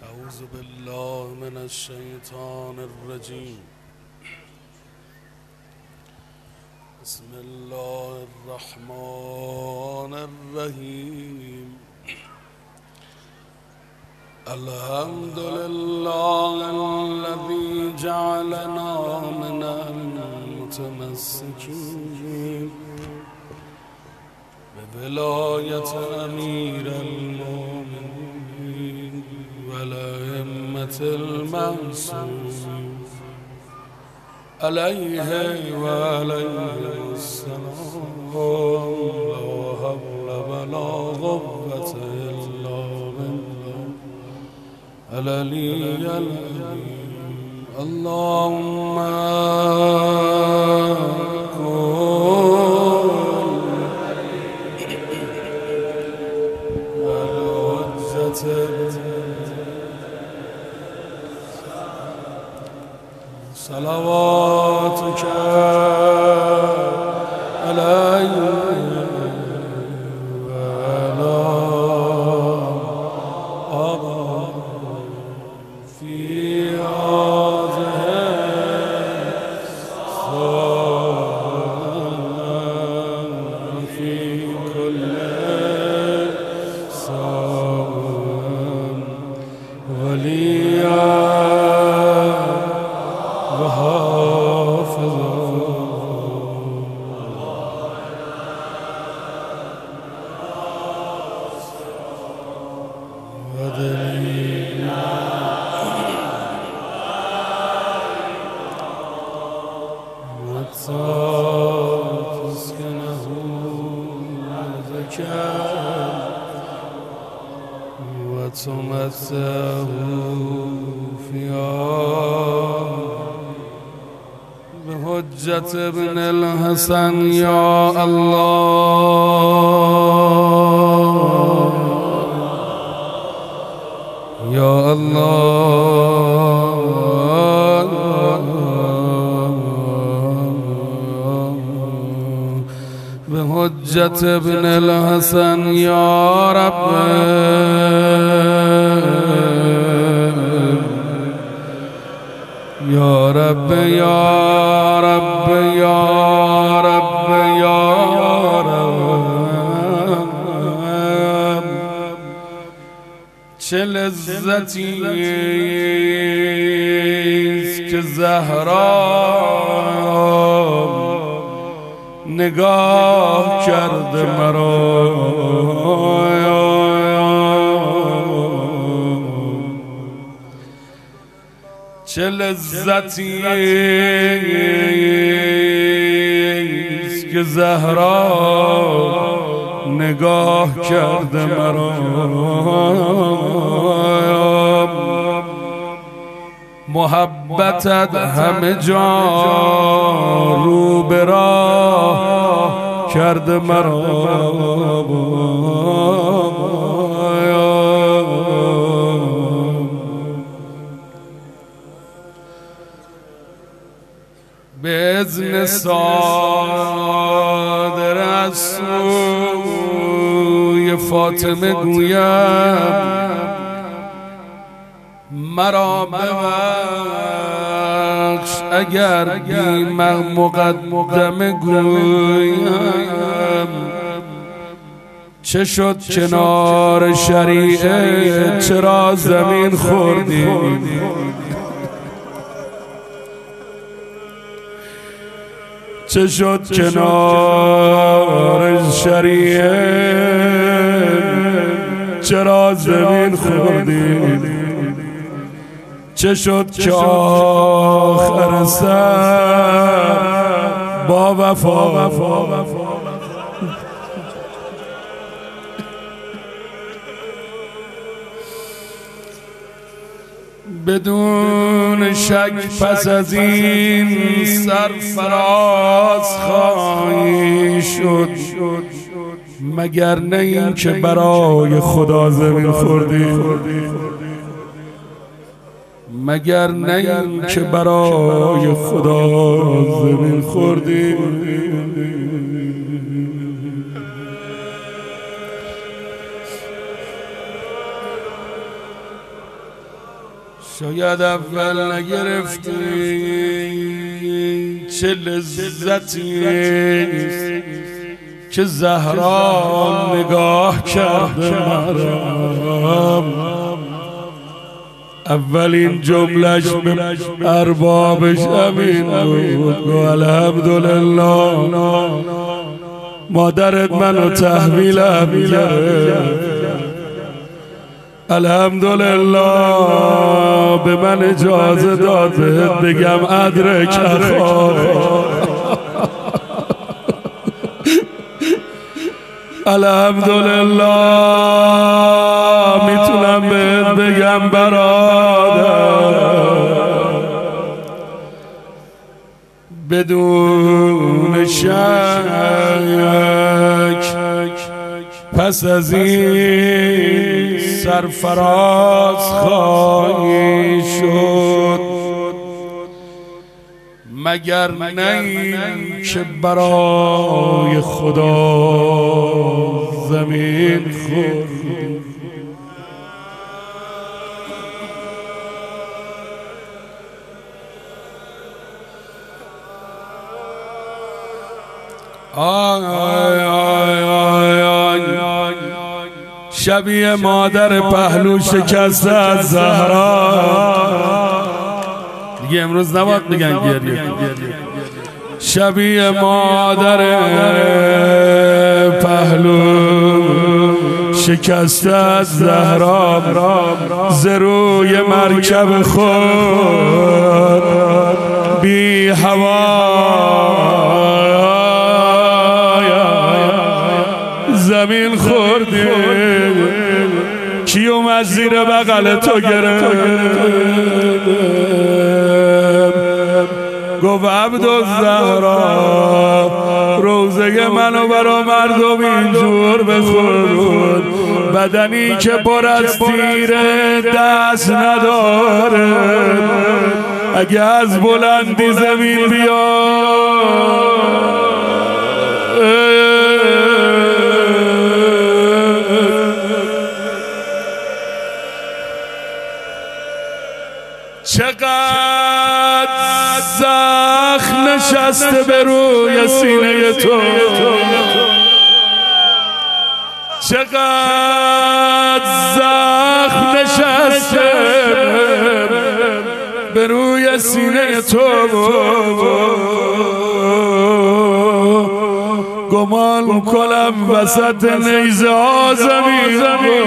أعوذ بالله من الشيطان الرجيم. بسم الله الرحمن الرحيم. الحمد لله الذي جعلنا من المتمسكين بولاية أمير المؤمنين والأئمة المعصومين عليه وعليه السلام. لا حول ولا قوة إلا بالله العلي العظيم. اللهم صلواتك عليه وعلى آله في هذه الساعة وفي كل ساعة وليا تسكنه وتمسه فيها بحجة ابن الحسن. يا الله يا الله بحجة ابن الحسن يا رب يا رب يا رب يا رب يا رب. چه لذتی است که زهرا نگاه کرده مرا. چه لذتی است که زهرا نگاه کرده مرا. محبتت همه جا رو به راه کرده مرا. به اذن صادر از سوی فاطمه گویم مرا ببخش اگر بی مقدمه گویم. چه شد کنار شریعه چرا زمین خوردی؟ چه شد کنار شریعه چرا زمین خوردی؟ چه شد که آخر سر با وفا بدون شک پس از این سرفراز خواهی شد، مگر نه این که برای خدا زمین خوردی؟ مگر نه این که برای خدا زمین خوردی؟ شاید اول نگرفتی چه لذتی که زهرا نگاه کرده مرا. اولین جملش به اربابش همین بود، الحمدلله مادرت منو تحویلم کرد، الحمدلله به من اجازه داد بهت بگم ادرک اخا. الحمدلله میتونم بهت بگم برادر بدون شک پس از این سرفراز خواهی شد، مگر نه که برای خدا زمین خوردی. شبیه مادر پهلو شکسته از زهرا. دیگه امروز نباید بگن گریه. شبیه مادر پهلو شکسته از زهرا، ز روی مرکب خود بی هوا زمین خوردی. کی اومد زیر بغل تو گرفت گفت عبدالزهرا روزه منو برا مردم اینجور بخور، بدنی که پر از تیره دست نداره، اگه از بلندی زمین بیاد چقدر زخم نشسته به روی سینه تو، چقدر زخم نشسته به روی سینه تو، گمان کنم وسط نیزه ها زمین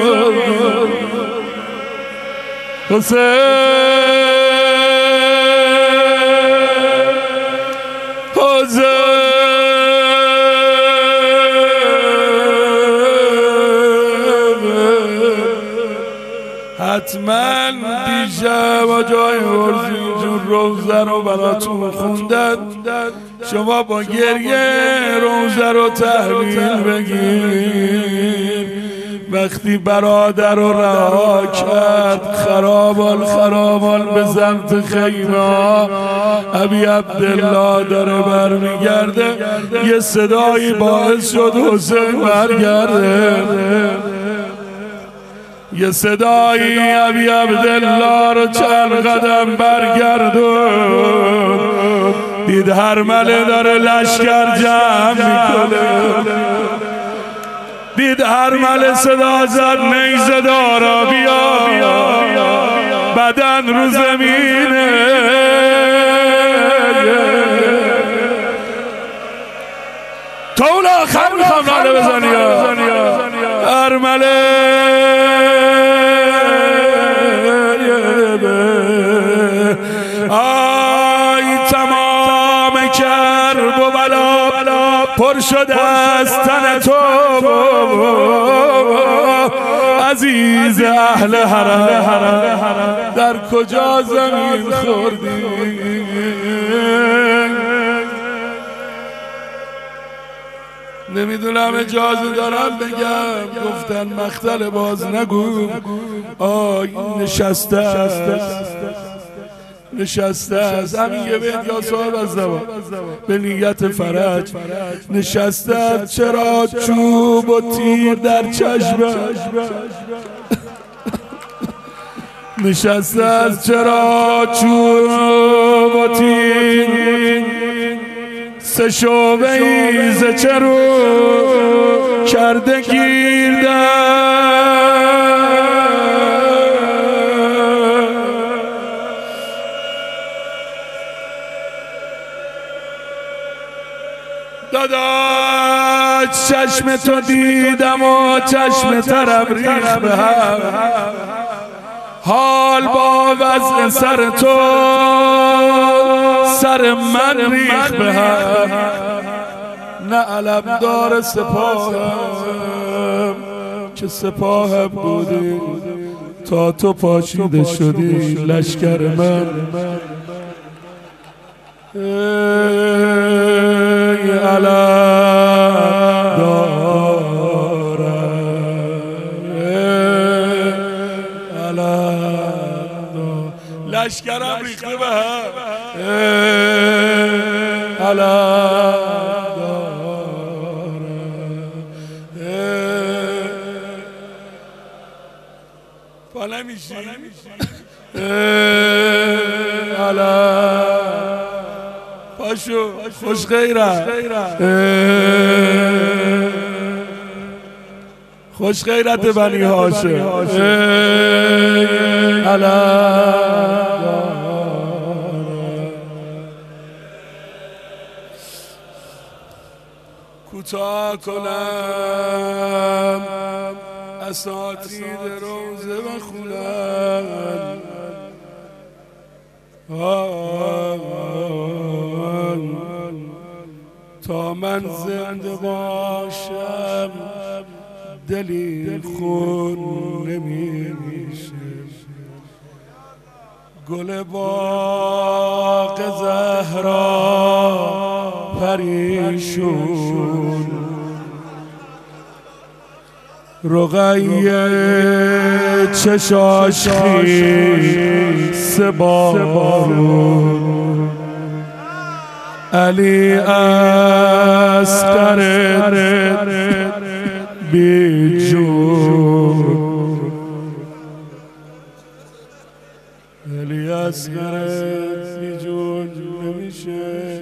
حتما دیشب جای ارزی اینجور روزه رو براتون خوندن، شما با گریه روزه رو تحویل بگیر. وقتی برادر رو رها کرد خرابال به سمت خیمه، ابی عبدالله داره برمیگرده، یه صدایی باعث شد حسین برگرده، یه صدایی ابی عبدالله رو چند قدم برگردون، دید هرمله داره لشکر جمع میکنه، دید هرمله صدا زد نیزه دارا بیا، بدن رو زمینه، تا اون آخر میخوام ناله بزنی هرمله آی تمام کرب و بلا پر شده از تن تو، عزیز اهل حرم در کجا زمین خوردی؟ نمیدونم اجازه دارم بگم، گفتن مختل باز نگو. آی نشسته است همین یه بیت یا صاحب از زبان به نیت فرج نشسته است، چرا چوب و تیر در چشم نشسته از چرا چوب و تیر سه شعبه ای ز چرو کرده گیرده داداش چشم تو دیدم و چشم طرب ریخ به هم حال با وضع سر تو سر من ریخ به هم نه علمدار سپاهم که سپاهم بودی تا تو پاشیده شدی لشکر من ای علم لشکرم ریخته به هم علم پاله میشی علم پاشو خوش غیرت خوش غیرت بنی هاشم کوتاه کنم اساطیر روزه بخونم تا من زنده باشم دلی خون نمیشه گل باغ زهرا پریشون رقیه چشاش خیس بارون علی اصغر بی جون علی اصغر بی جون نمیشه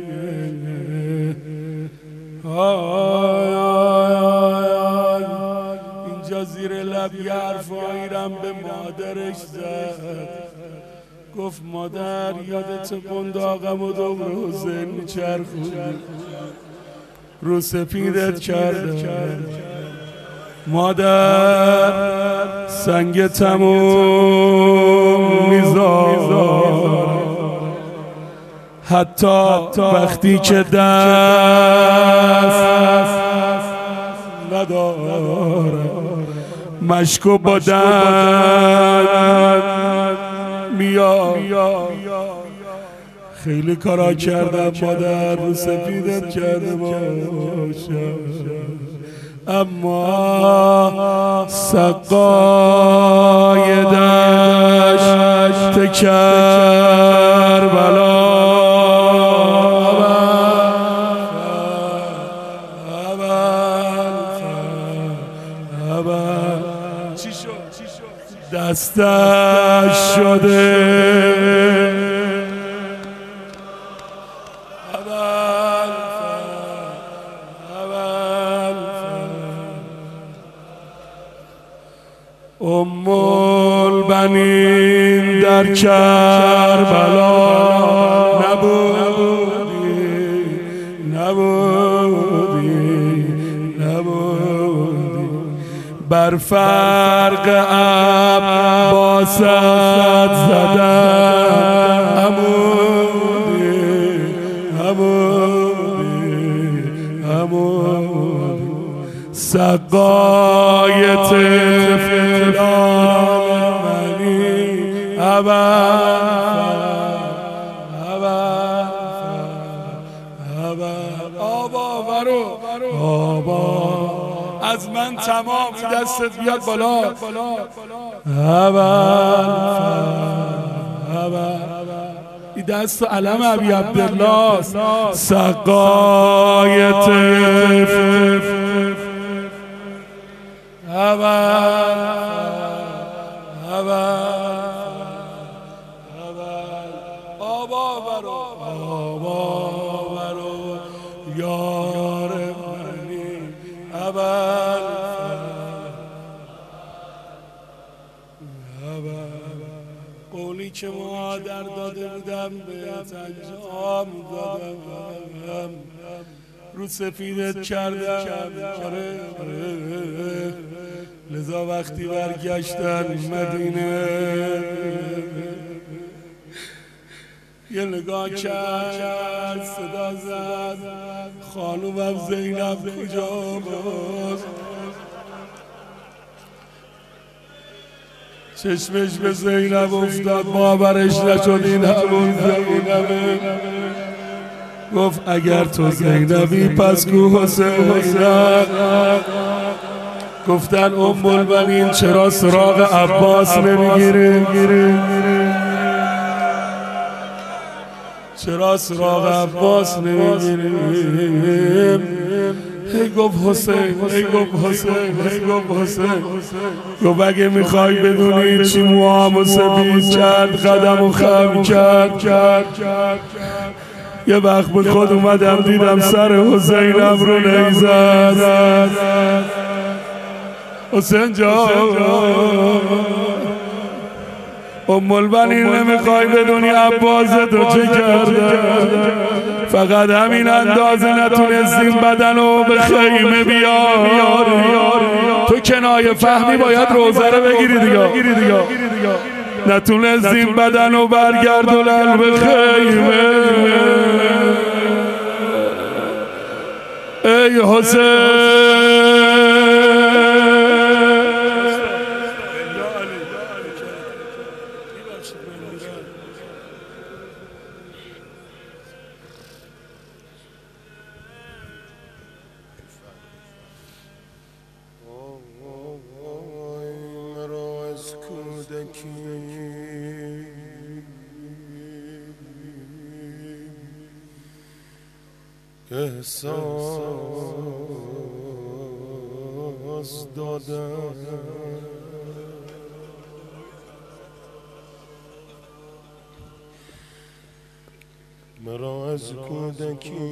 اینجا زیر لب یه حرفایی‌رم به مادرش زد گفت مادر یادت قنداقم و دور حسین میچرخوندی رو سپیدت کرده مادر سنگ تموم میذار حتی وقتی که دست نداره مشکو با دن میاد خیلی کارا کردم مادر رو سپیدت کرده باشم اما سقای دشت کربلا دستش شده ام البنین در کربلا نبودی بر فرق عباست زدن عمودی سقای طفلان منی آبا از من تمام دستت بیاد بالا این دست و علم ابی عبدالله سقای طفل که مادر داده بودم بهت انجام دادم، رو سفیدت کردم. آره لذا وقتی برگشتن مدینه یه نگاه کرد، صدا زد خانومم زینب کجا بود؟ چشمش به زینب افتاد، باورش نشد این همون زینبه. گفت اگر تو زینبی پس کو حسین؟ گفتن ام البنین چرا سراغ عباس نمیگیره؟ چرا سراغ عباس نمیگیریم؟ هی گفت حسین، هی گفت حسین، هی گفت حسین. گفت اگه میخوای بدونی چی موامو سفید کرد، قدمو خم کرد، یه وقت به خود اومدم دیدم سر حسینم رو نیزد. حسین جان ام البنین نمیخوای بدونی عباس تو چه کرده؟ فقط همین اندازه نتونستیم بدنو به خیمه بیاری. تو کنایه فهمی باید روزه رو بگیری دیگه. نتونستیم بدنو برگردونن به خیمه. ای حسین احساس دادم مرا از کودکی،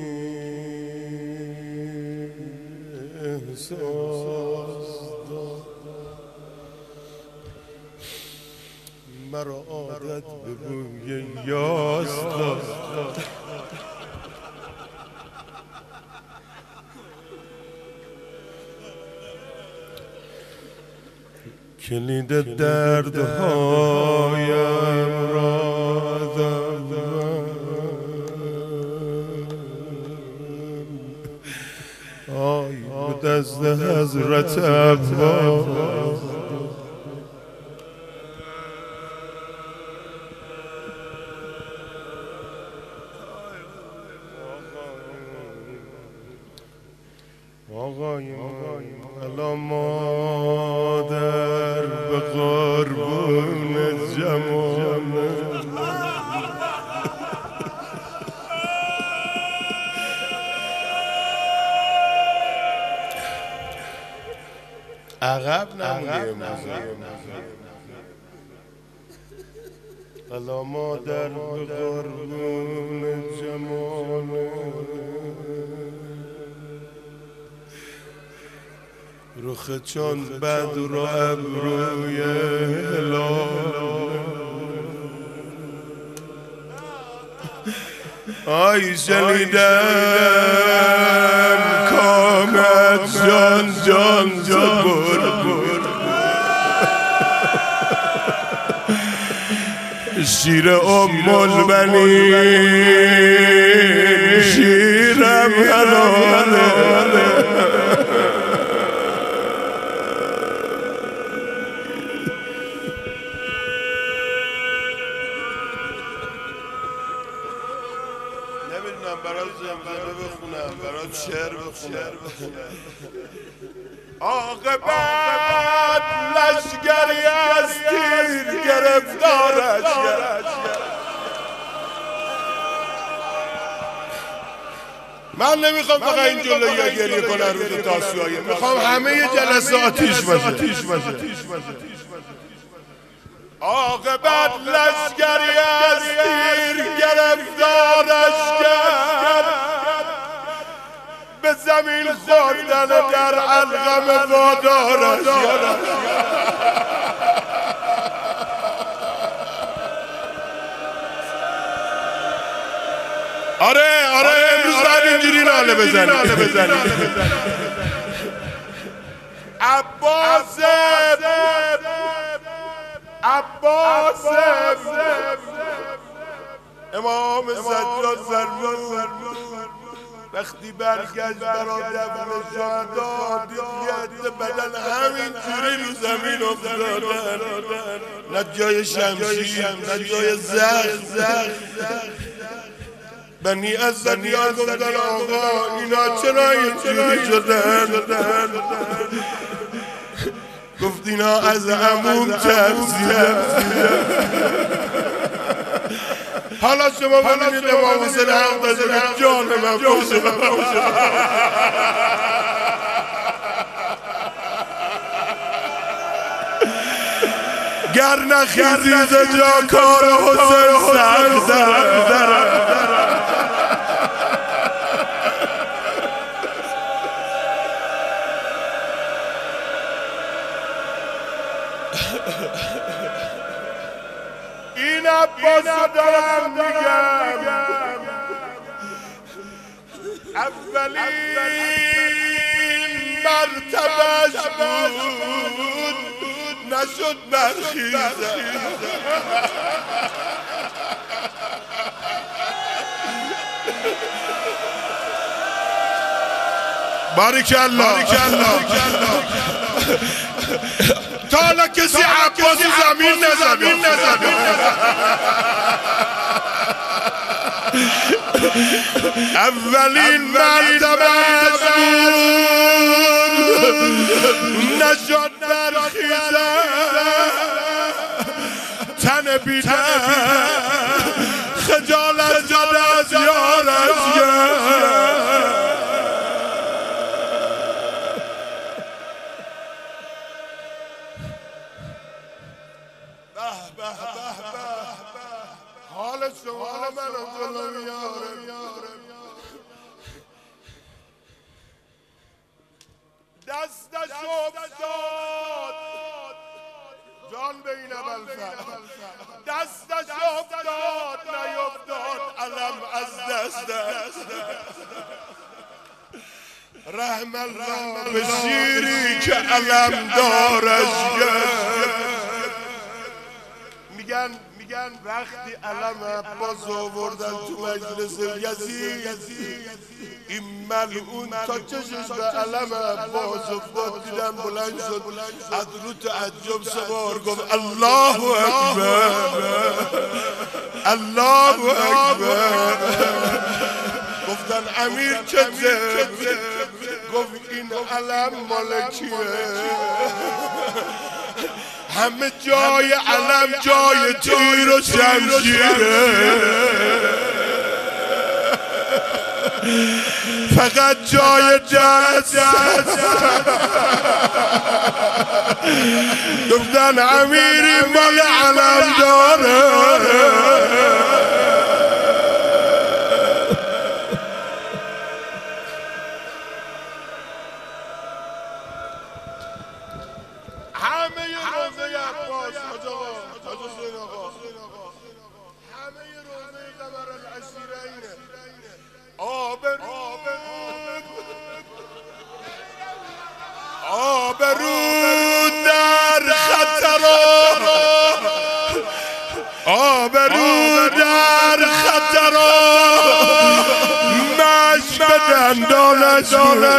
احساس دادم مرا عادت به بوی یاس داد. کلید دردهایم را دادم، آی به دست حضرت عباس. آقای الان مادر به قربون جمال عقب نمونیم. الان مادر به قربون جمال رخ چون بدر و ابروی هلال. آی شنیدم کامت جان بر شیر ام البنین شیرم حلاله. برات زمزمه بخونم، برات شعر بخونم. عاقبت لشگری از تیر گرفتارش کرد. من نمیخوام فقط این جلویا گریه کنن روز تاسوعیه، میخوام همه جلسه آتیش باشه. عاقبت لشگری از تیر گرفتارش کرد، به زمین خوردن در علقم وادارش کرد. آره امروز بعد اینجوری ناله بزنی. عباس امام سجاد زرمون وقتی برگشت برا دفن شهدا دید بدن همینجوری رو زمین افتادن، نه جای شمشیر نه جای زخم. بنی اسدیا گفتن آقا اینا چرا اینجوری شدن؟ گفت اینا از عموم ترسیدن. حالا شما ببینید امام حسین حق داره جان من باشه. گر نخیزی ز جا کار حسین سر این عباس دارم میگم اولین مرتبهش بود نشد برخیزه. باریکالله. تا حالا کسی عباس زمین نزد. اولین مرتبه نشد برخیزه، تن بیده خجالت زده از یارش. حال شما من جلو میاره، دستش افتاد جان به این ابوالفضل، دستش افتاد نیفتاد علم از دست. رحم الله به شیری که علم دارش. میگن وقتی علم عباس آوردن تو مجلس یزید، این ملعون تا چشش به علم عباس افتاد، دیدن بلند شد از رو تعجب سوار گفت الله اکبر الله اکبر. گفتن امیر چه؟ گفت این علم مال کیه؟ همه جای علم جای تیر و شمشیره، فقط جای دست. گفتن امیری مال علم داره. آبرود در خطر، آبرود در خطر، مش به دندانش.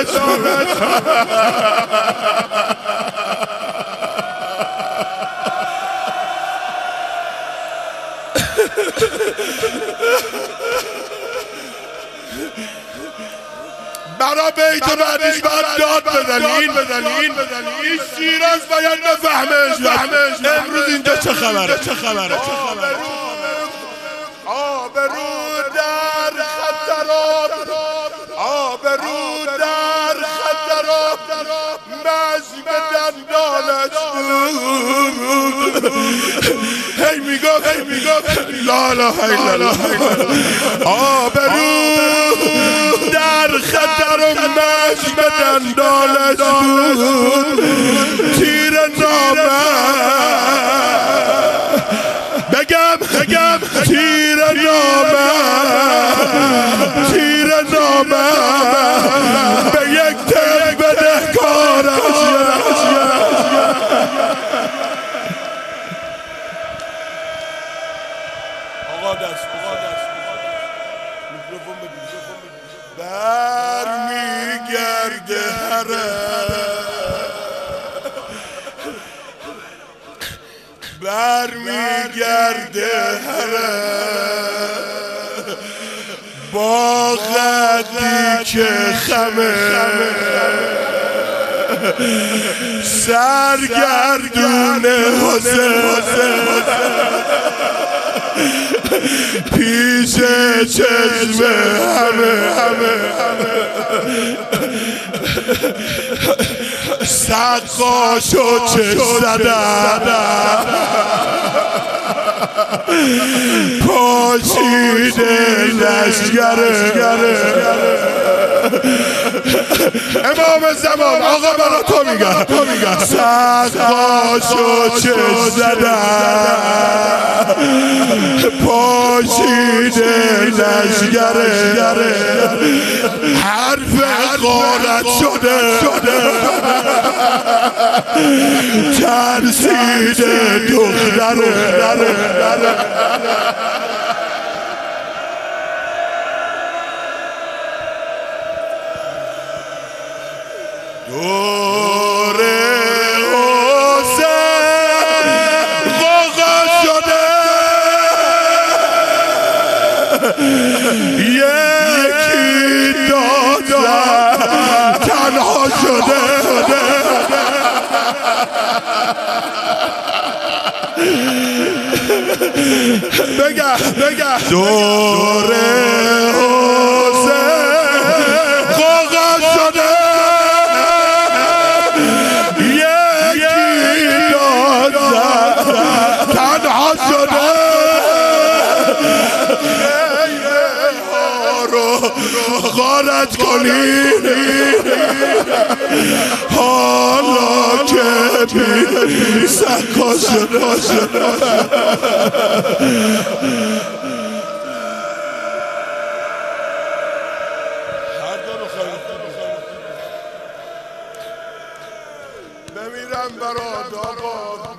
برا بیت بعدش باید داد بزنین. این شیراز باید نفهمش. امروز اینجا چه خبره؟ آبرو در خطرات، آبرو در خطرات، مش به دندانش. هی میگفت لا اله الا الله. آبرو در خطر و مش به دندانش بود، تیر نامه بگم تیر نامه نامم به یک تن بدهکارم. آقا دست میکروفون بگیر. برمیگرده با قدی که خمه سرگردون حسین پیش چشم همه سقاشو چش زدن پاشیده لشگره. امام زمان آقا برا تو میگم سقاشو چش زدن پاشیده لشگره. حرف غارت شده ترسیده دختره. دوره حسین غوغا شده یکی داد تنها شده. بگه دوره حسین غوغا شده یکی داد تنها شده. غارت کنید حالا که بی سکا شده. بمیرم برات آقا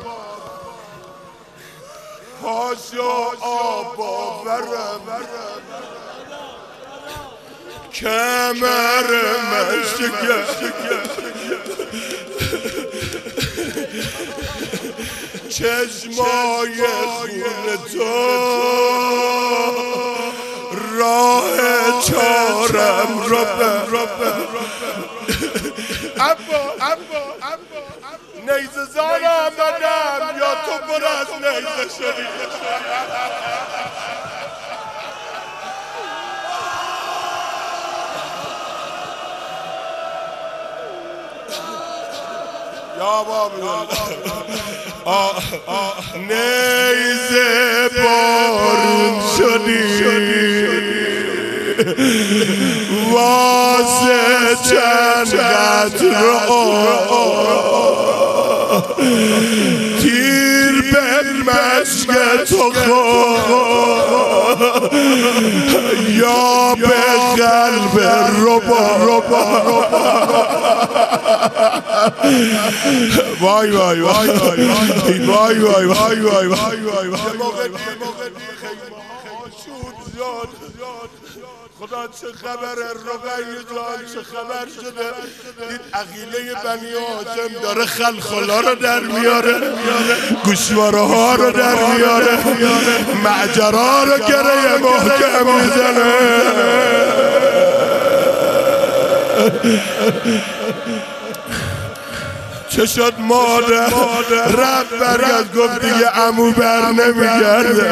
پاشو آب آورم کمر من شکست چشمای خون تو راه چارم ابا نیزه زار آمدم یا تو پر از نیزه شدی. یا بابا نیزه بارون شدی واسه چند قطر تیر به مشک تو یا به قلب ربا. وای وای وای وای وای وای وای خدا چه خبره رقیه جان چه خبر شده دید عقیله بنی هاشم داره خلخلا رو در میاره گوشواره ها رو در میاره معجرا رو گره محکم میزنه. چه شد مادر رب برگرد گفت دیگه عمو بر نمیگرده.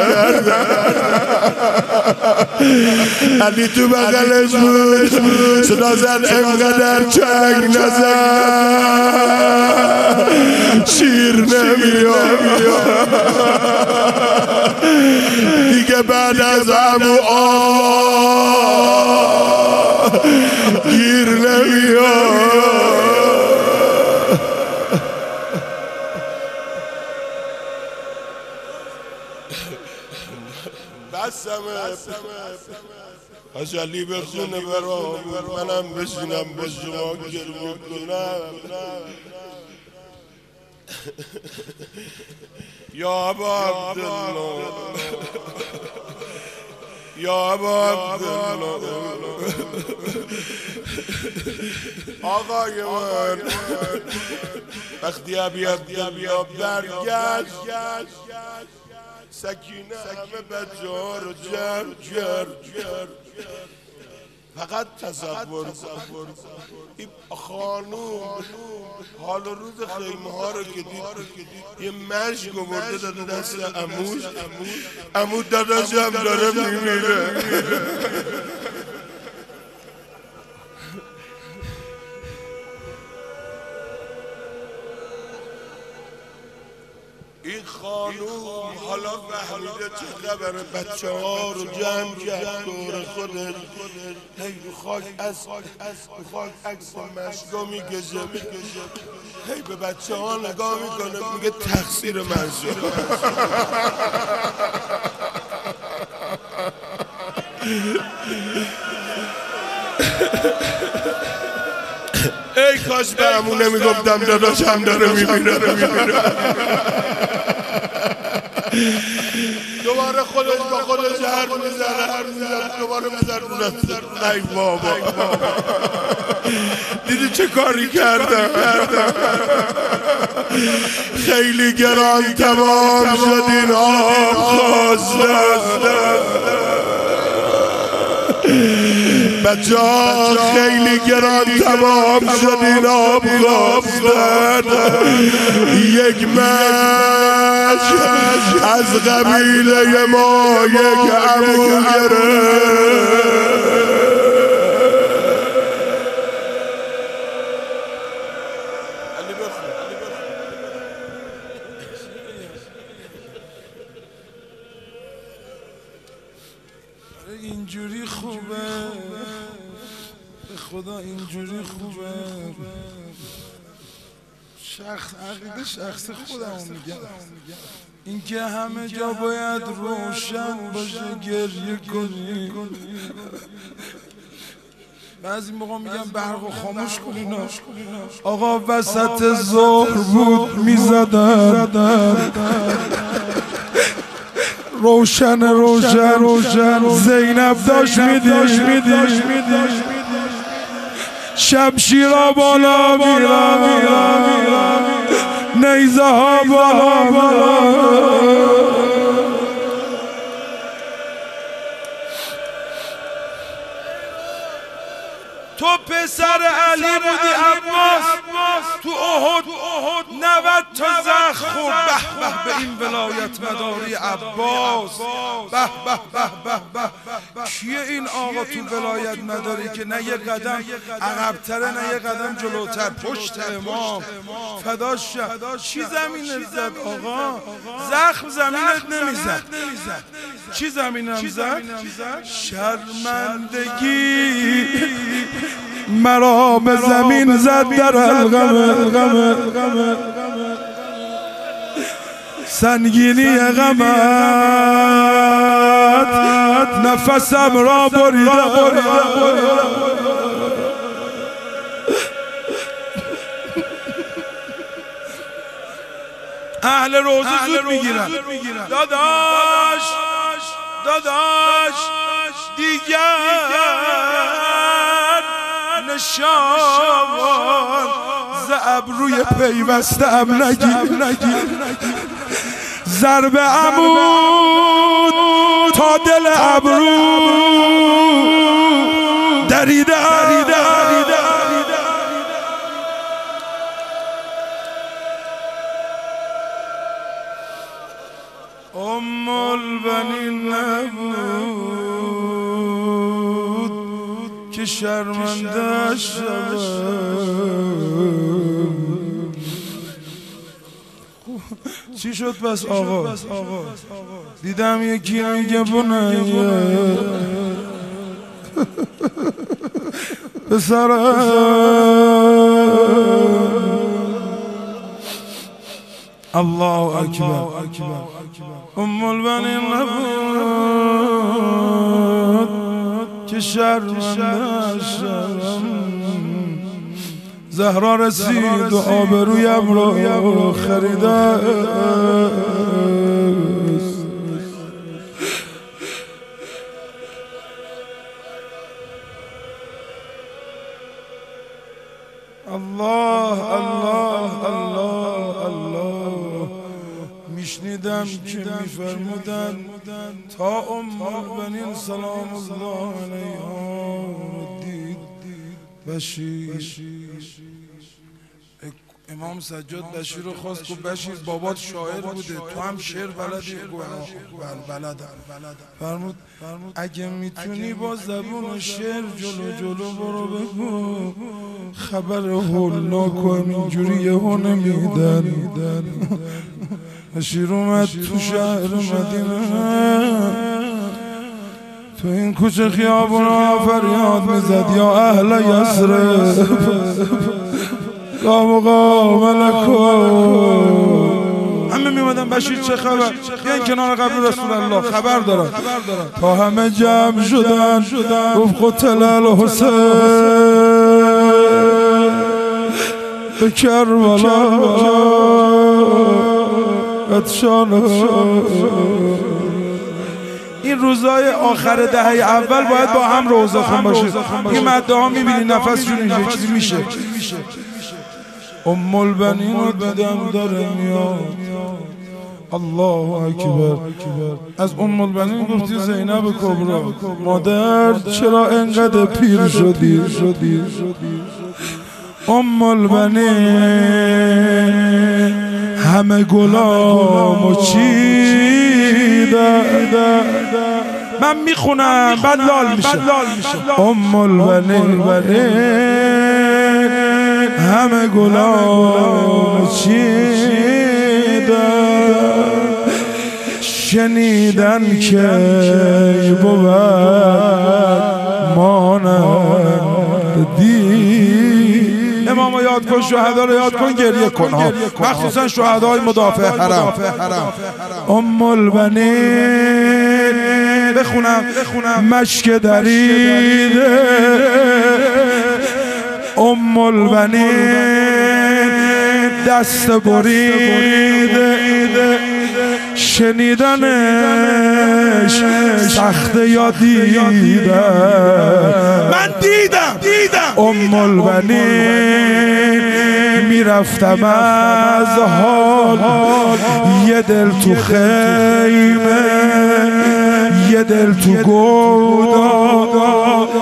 علی تو بغلش بود صدا زد انقدر چنگ نزن شیر نمیاد دیگه بعد از عمو گیر نمیاد. غزلی بخونه برام منم بشینم به شما گریه کنم یا ابا عبدالله یا ابا عبدالله آقای من وقتی ابی عبدالله برگشت سکینه همه بچه ها رو جمع کرد فقط تصور کن این خانوم حال و روز خیمه ها رو که دید یه مشک آورده داده دست عموش عمو داداشم داره میمیره این خانوم حالا فهمیده چه خبره بچه ها رو جمع کرد دور خودش هی رو خاک عکس مشکا میکشه هی به بچه ها نگاه میکنه میگه تقصیر من شد ای کاش به همون نمیگفتم داداشم داره میمیره دوباره خودش با خودش حرف میزنه دوباره میزنه ای بابا دیدی چه کاری کردم خیلی گران تمام شد این آب خواستم بچه ها خیلی گران تمام شد این آب خواستن یک مشک از قبیله ما یک عمو گرفت اینجوری خوبه به خدا اینجوری خوبه عقیده شخص خودمو میگم اینکه همه جا باید روشن باشه گریه کنی بعضی موقع میگم برقو خاموش کنین آقا وسط ظهر بود میزدن روشن زینب داشت میدی شمشیرها بالا میرا نیزه ها بالا تو پسر علی بودی عباس تو احد 90 تا زخم خورد به به این ولایت مداری عباس به کیه این آقا تو ولایت مداری که نه یه قدم عقب‌تره نه یه قدم جلوتر پشت امام فداش چی زمینت زد آقا زخم زمینت نمیزد چی زمینم زد شرمندگی مرا به زمین زد در الغم سنگینی غمت نفسم را برید اهل روزه زود میگیرن داداش دیگر نشان ز ابروی پیوسته ام نگیر ضرب عمود تا دل ابرو دریده ام البنین نبود که شرمنده چی شد بس آقا دیدم یکی میگه بنیه پسرم الله اکبر ام البنین نبود که شرمنده شم. زهرا رسید و آبرویم رو خریده. الله الله الله الله. میشنیدم که میفرمودن تا البنین سلام الله علیها دید بشیر. امام سجاد بشیر رو خواست که بشیر بابات شاعر بوده، تو هم شعر بلدی؟ بلدم. فرمود اگه میتونی با زبون شعر جلو برو بگو خبر هولناک و اینجوری یهو نمیدن. بشیر اومد تو شهر مدینه، تو این کوچه خیابونا فریاد میزد یا اهل یثرب لا مقام. همه میومدن بشیر چه خبر؟ بیاین کنار قبر رسول الله خبر دارن. تا همه جمع شدن گفت قتل الحسین به کربلا قدشان. این روزای آخر دهه اول باید با هم روزه خون باشه. این مده ها میبینی نفسشون اینجا چیزی میشه. ام البنین رو دیدم داره میاد. الله اکبر. از ام البنین گفتی زینب کبرا مادر چرا انقدر پیر شدی؟ ام البنین همه گلامو چیده. من میخونم بعد لال میشه. ام البنین همه گلامو چیده. شنیدن که بود مانند دی. امامو یاد کن، شهدا رو یاد کن، گریه کن ها، مخصوصا شهدای مدافع حرم. ام البنین بخونم مشک دریده. ام البنین دست بریده. شنیدنش سخته یا دیدن؟ من دیدم. ام البنین میرفتم از حال، یه دل تو خیمه یه دل تو گودا.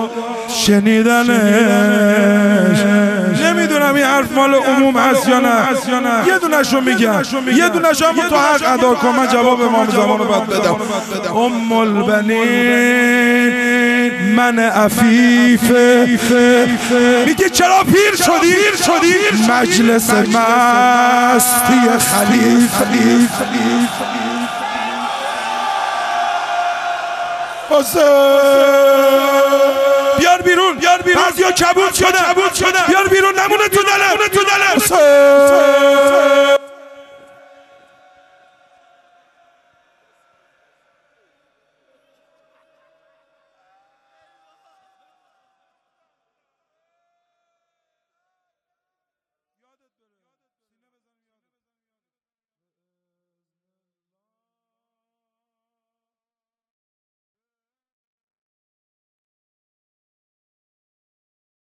شنیدنش نمیدونم این حرف مال عموم هست یا نه. یه دونشو میگم، یه دونشو هم تو حق ادا کن. من جواب امام زمان رو باید بدم. ام البنین من عفیفه میگه چرا پیر شدی؟ مجلس مستی خلیفه. بیار بیرون. بعضیا کبود شدن.